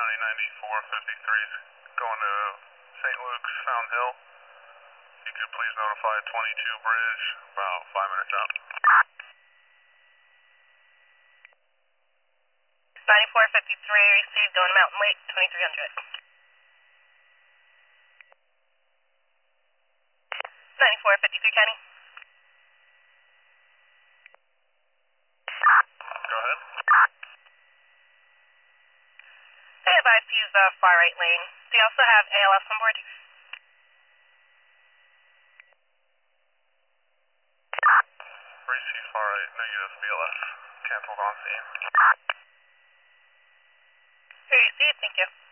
County 9453 going to St. Luke's, Fountain Hill. If you could please notify 22 Bridge about 5 minutes out. 9453 received going to Mountain Lake, 2300. 9453 County. Go ahead. They advised to use the far right lane. Do you also have ALS on board? Receive far right, negative BLS. Canceled on scene. Received, thank you.